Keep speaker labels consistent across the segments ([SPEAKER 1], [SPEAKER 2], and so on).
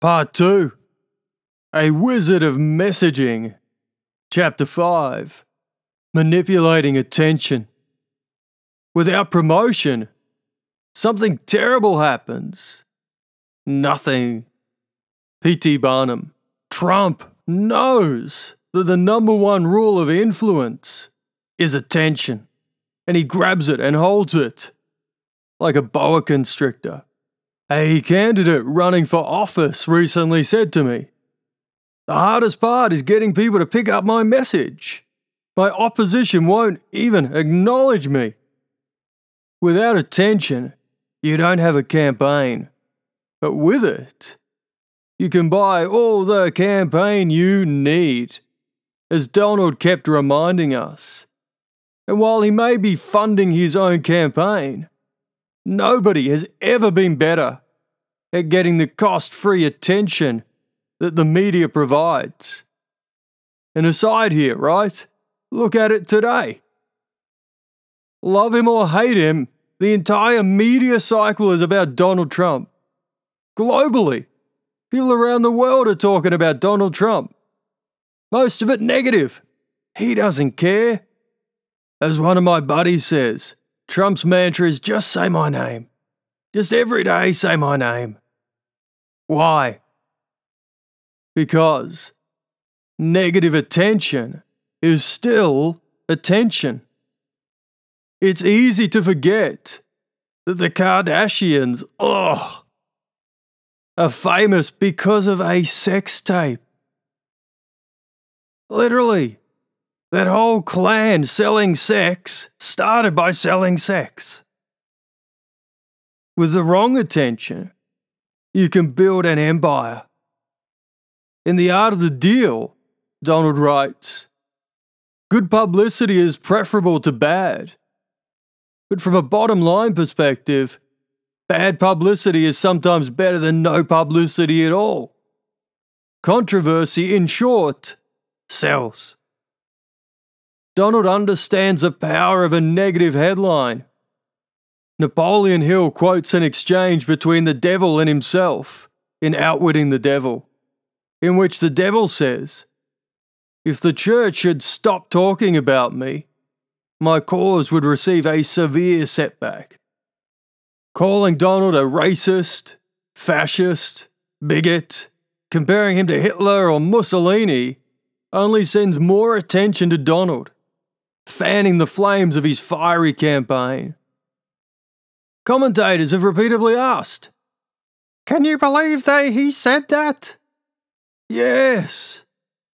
[SPEAKER 1] Part 2. A Wizard of Messaging. Chapter 5. Manipulating Attention. Without promotion, something terrible happens. Nothing. P.T. Barnum. Trump knows that the number one rule of influence is attention, and he grabs it and holds it like a boa constrictor. A candidate running for office recently said to me, "The hardest part is getting people to pick up my message. My opposition won't even acknowledge me." Without attention, you don't have a campaign. But with it, you can buy all the campaign you need, as Donald kept reminding us. And while he may be funding his own campaign, nobody has ever been better at getting the cost-free attention that the media provides. An aside here, right? Look at it today. Love him or hate him, the entire media cycle is about Donald Trump. Globally, people around the world are talking about Donald Trump. Most of it negative. He doesn't care. As one of my buddies says, Trump's mantra is just say my name. Just every day say my name. Why? Because negative attention is still attention. It's easy to forget that the Kardashians, are famous because of a sex tape. Literally, that whole clan selling sex started by selling sex. With the wrong attention, you can build an empire. In The Art of the Deal, Donald writes, "Good publicity is preferable to bad. But from a bottom line perspective, bad publicity is sometimes better than no publicity at all. Controversy, in short, sells." Donald understands the power of a negative headline. Napoleon Hill quotes an exchange between the devil and himself in Outwitting the Devil, in which the devil says, "If the church should stop talking about me, my cause would receive a severe setback." Calling Donald a racist, fascist, bigot, comparing him to Hitler or Mussolini only sends more attention to Donald, fanning the flames of his fiery campaign. Commentators have repeatedly asked, "Can you believe he said that?" Yes.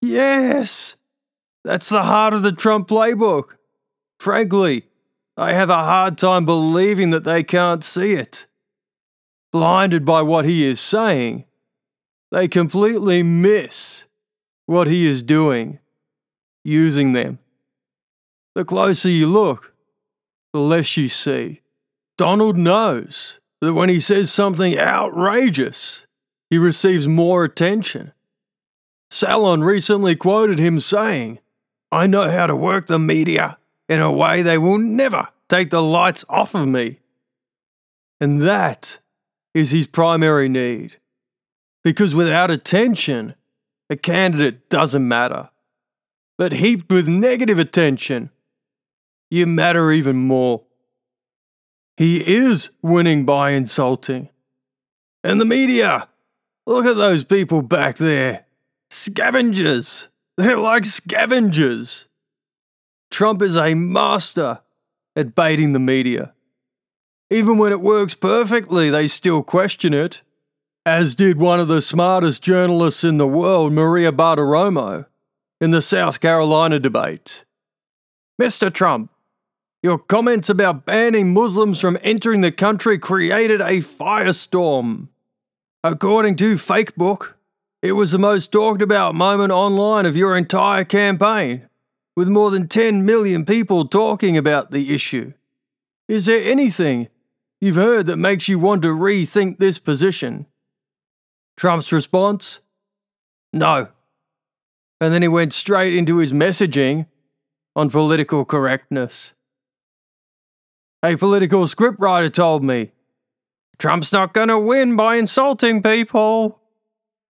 [SPEAKER 1] That's the heart of the Trump playbook. Frankly, I have a hard time believing that they can't see it. Blinded by what he is saying, they completely miss what he is doing, using them. The closer you look, the less you see. Donald knows that when he says something outrageous, he receives more attention. Salon recently quoted him saying, "I know how to work the media in a way they will never take the lights off of me." And that is his primary need. Because without attention, a candidate doesn't matter. But heaped with negative attention, you matter even more. He is winning by insulting. And the media, look at those people back there. Scavengers. They're like scavengers. Trump is a master at baiting the media. Even when it works perfectly, they still question it, as did one of the smartest journalists in the world, Maria Bartiromo, in the South Carolina debate. "Mr. Trump, your comments about banning Muslims from entering the country created a firestorm. According to Fakebook, it was the most talked about moment online of your entire campaign, with more than 10 million people talking about the issue. Is there anything you've heard that makes you want to rethink this position?" Trump's response? No. And then he went straight into his messaging on political correctness. A political scriptwriter told me, "Trump's not going to win by insulting people."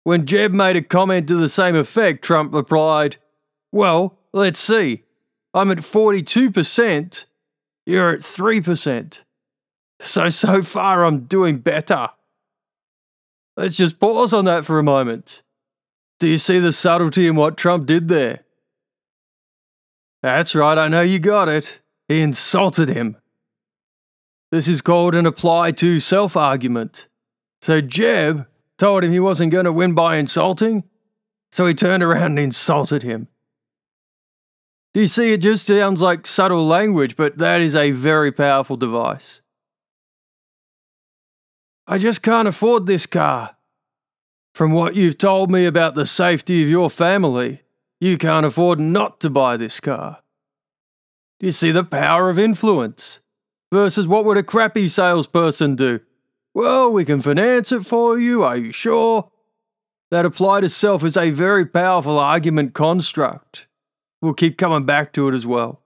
[SPEAKER 1] When Jeb made a comment to the same effect, Trump replied, "Well, let's see. I'm at 42%, you're at 3%. So far I'm doing better." Let's just pause on that for a moment. Do you see the subtlety in what Trump did there? That's right, I know you got it. He insulted him. This is called an apply to self argument. So Jeb told him he wasn't going to win by insulting, so he turned around and insulted him. Do you see, it just sounds like subtle language, but that is a very powerful device. "I just can't afford this car. From what you've told me about the safety of your family, you can't afford not to buy this car." Do you see the power of influence? Versus what would a crappy salesperson do? "Well, we can finance it for you, are you sure?" That apply to self is a very powerful argument construct. We'll keep coming back to it as well.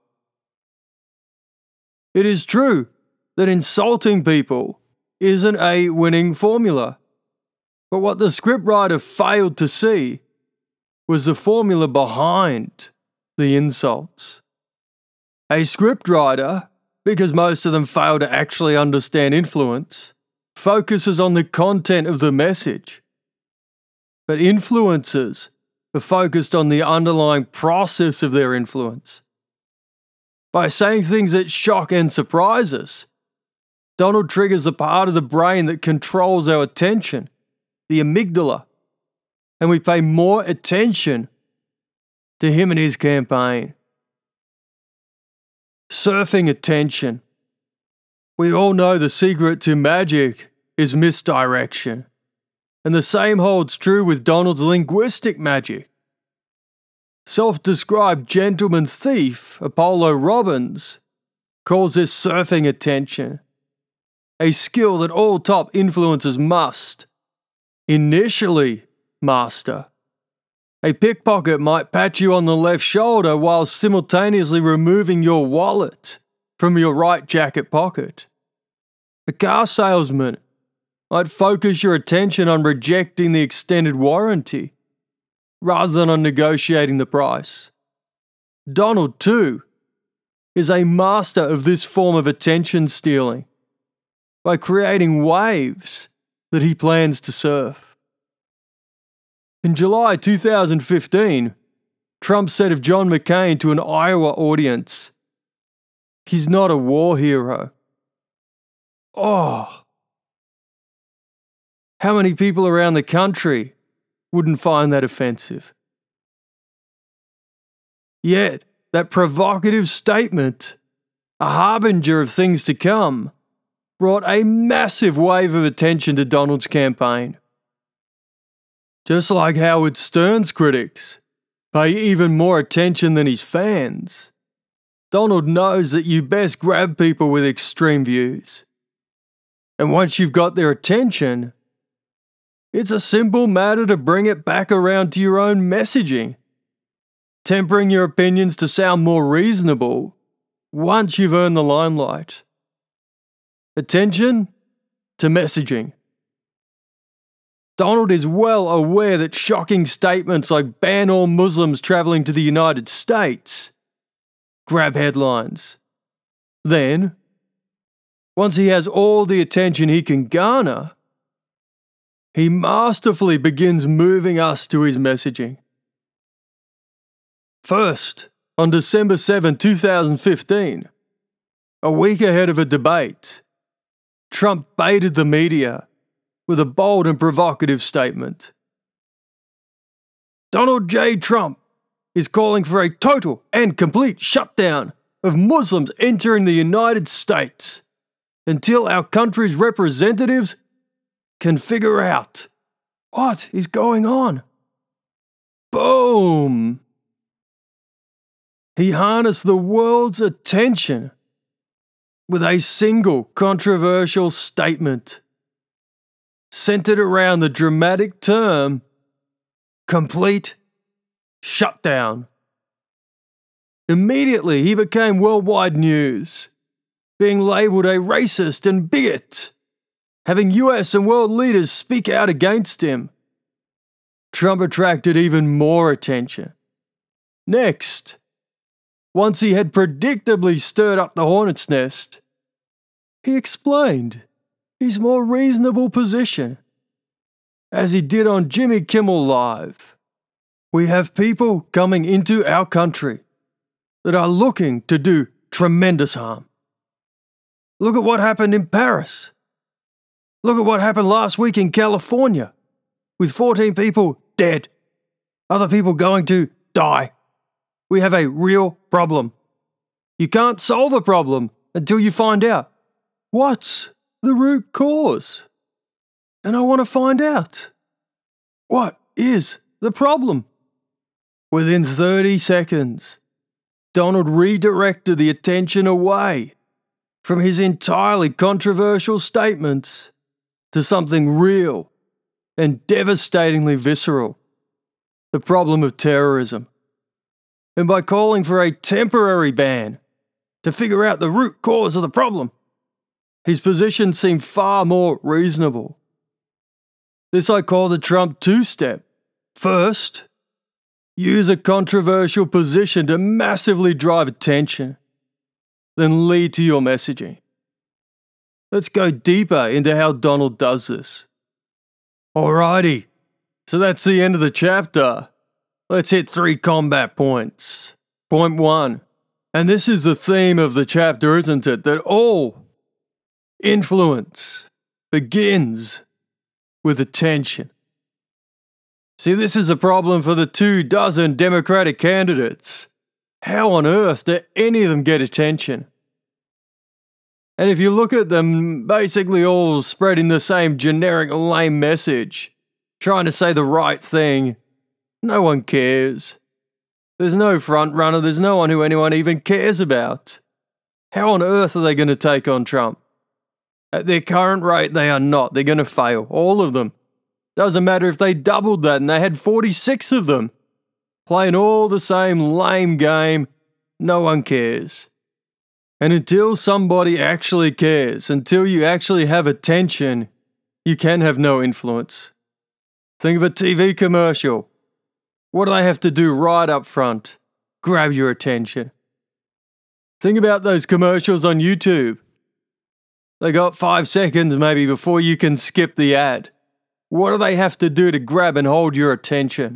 [SPEAKER 1] It is true that insulting people isn't a winning formula. But what the scriptwriter failed to see was the formula behind the insults. A scriptwriter, because most of them fail to actually understand influence, focuses on the content of the message. But influencers are focused on the underlying process of their influence. By saying things that shock and surprise us, Donald triggers the part of the brain that controls our attention, the amygdala, and we pay more attention to him and his campaign. Surfing attention. We all know the secret to magic is misdirection, and the same holds true with Donald's linguistic magic. Self-described gentleman thief Apollo Robbins calls this surfing attention, a skill that all top influencers must initially master. A pickpocket might pat you on the left shoulder while simultaneously removing your wallet from your right jacket pocket. A car salesman might focus your attention on rejecting the extended warranty rather than on negotiating the price. Donald, too, is a master of this form of attention stealing by creating waves that he plans to surf. In July 2015, Trump said of John McCain to an Iowa audience, "He's not a war hero." Oh, how many people around the country wouldn't find that offensive? Yet, that provocative statement, a harbinger of things to come, brought a massive wave of attention to Donald's campaign. Just like Howard Stern's critics pay even more attention than his fans, Donald knows that you best grab people with extreme views. And once you've got their attention, it's a simple matter to bring it back around to your own messaging, tempering your opinions to sound more reasonable once you've earned the limelight. Attention to messaging. Donald is well aware that shocking statements like "ban all Muslims traveling to the United States" grab headlines. Then, once he has all the attention he can garner, he masterfully begins moving us to his messaging. First, on December 7, 2015, a week ahead of a debate, Trump baited the media with a bold and provocative statement. Donald J. Trump is calling for a total and complete shutdown of Muslims entering the United States until our country's representatives can figure out what is going on. Boom! He harnessed the world's attention with a single controversial statement centered around the dramatic term complete shutdown. Immediately, he became worldwide news, being labeled a racist and bigot, having US and world leaders speak out against him. Trump attracted even more attention. Next, once he had predictably stirred up the hornet's nest, he explained his more reasonable position, as he did on Jimmy Kimmel Live. We have people coming into our country that are looking to do tremendous harm. Look at what happened in Paris. Look at what happened last week in California, with 14 people dead, other people going to die. We have a real problem. You can't solve a problem until you find out what's the root cause. And I want to find out, what is the problem? Within 30 seconds, Donald redirected the attention away from his entirely controversial statements to something real and devastatingly visceral, the problem of terrorism. And by calling for a temporary ban to figure out the root cause of the problem, his position seemed far more reasonable. This I call the Trump two-step. First, use a controversial position to massively drive attention, then lead to your messaging. Let's go deeper into how Donald does this. Alrighty, so that's the end of the chapter. Let's hit 3 combat points. Point 1, and this is the theme of the chapter, isn't it? That all influence begins with attention. See, this is a problem for the 24 Democratic candidates. How on earth do any of them get attention? And if you look at them, basically all spreading the same generic lame message, trying to say the right thing, no one cares. There's no front runner, there's no one who anyone even cares about. How on earth are they going to take on Trump? At their current rate, they are not. They're going to fail, all of them. Doesn't matter if they doubled that and they had 46 of them, playing all the same lame game, no one cares. And until somebody actually cares, until you actually have attention, you can have no influence. Think of a TV commercial. What do they have to do right up front? Grab your attention. Think about those commercials on YouTube. They got 5 seconds maybe before you can skip the ad. What do they have to do to grab and hold your attention?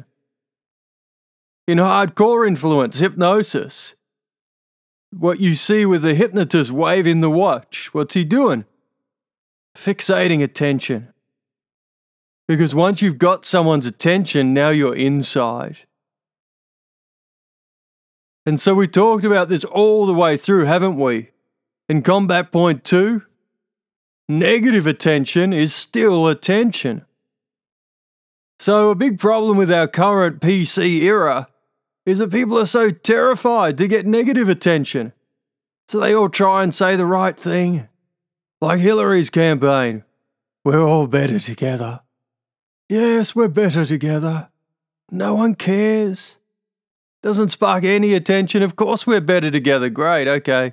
[SPEAKER 1] In hardcore influence, hypnosis, what you see with the hypnotist waving the watch, what's he doing? Fixating attention. Because once you've got someone's attention, now you're inside. And so we talked about this all the way through, haven't we? In combat point 2, negative attention is still attention. So a big problem with our current PC era is that people are so terrified to get negative attention. So they all try and say the right thing. Like Hillary's campaign. We're all better together. Yes, we're better together. No one cares. Doesn't spark any attention. Of course we're better together. Great, okay.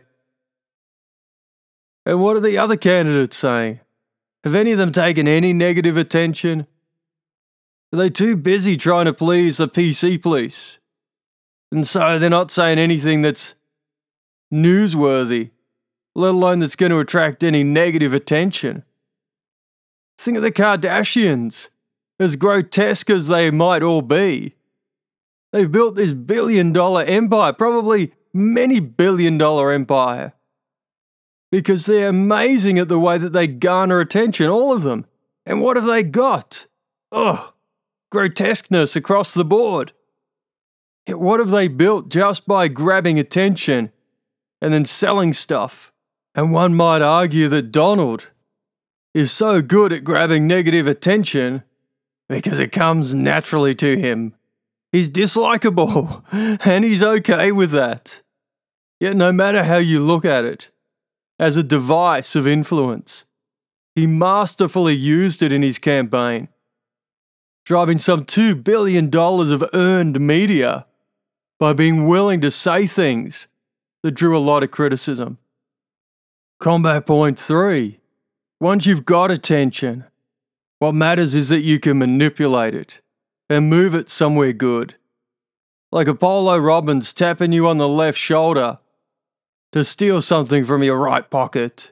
[SPEAKER 1] And what are the other candidates saying? Have any of them taken any negative attention? Are they too busy trying to please the PC police? And so they're not saying anything that's newsworthy, let alone that's going to attract any negative attention. Think of the Kardashians. As grotesque as they might all be, they've built this billion-dollar empire, probably many billion-dollar empire, because they're amazing at the way that they garner attention, all of them. And what have they got? Grotesqueness across the board. Yet what have they built just by grabbing attention and then selling stuff? And one might argue that Donald is so good at grabbing negative attention because it comes naturally to him. He's dislikable, and he's okay with that. Yet no matter how you look at it, as a device of influence, he masterfully used it in his campaign, driving some $2 billion of earned media by being willing to say things that drew a lot of criticism. Combat point 3. Once you've got attention, what matters is that you can manipulate it. and move it somewhere good. Like Apollo Robbins tapping you on the left shoulder to steal something from your right pocket.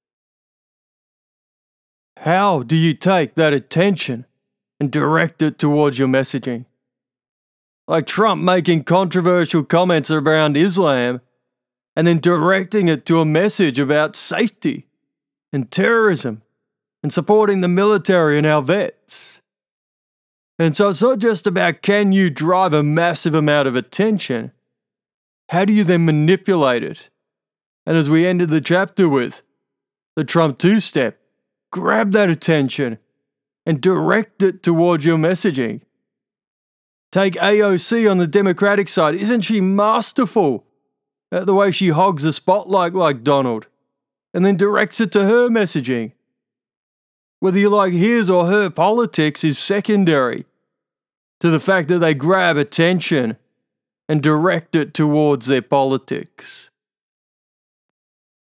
[SPEAKER 1] How do you take that attention and direct it towards your messaging? Like Trump making controversial comments around Islam and then directing it to a message about safety and terrorism and supporting the military and our vets. And so it's not just about can you drive a massive amount of attention, how do you then manipulate it? And as we ended the chapter with, the Trump two-step, grab that attention and direct it towards your messaging. Take AOC on the Democratic side. Isn't she masterful at the way she hogs the spotlight like Donald and then directs it to her messaging? Whether you like his or her politics is secondary to the fact that they grab attention and direct it towards their politics.